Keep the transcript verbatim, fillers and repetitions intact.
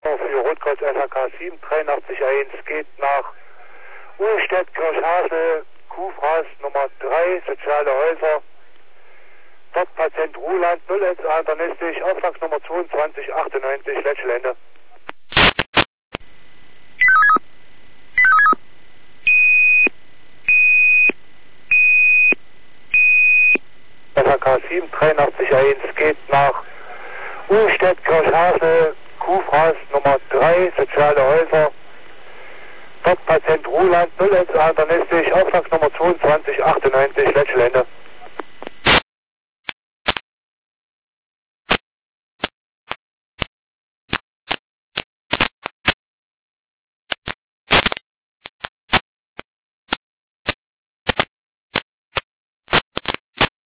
Für Rotkreuz S H K sieben drei acht eins geht nach Uhlstedt, Kirchhasel, Kuhfraß Nummer drei, soziale Häuser. Dort Patient Ruland, null eins internistisch, Auftragsnummer zweiundzwanzig achtundneunzig, Letschlende. S H K sieben drei acht eins geht nach Uhlstedt, Kirchhasel, Kuhfraß Nummer drei, soziale Häuser. Dort Patient Ruland, null eins internistisch, Auftragsnummer zweiundzwanzig achtundneunzig, Letschlende.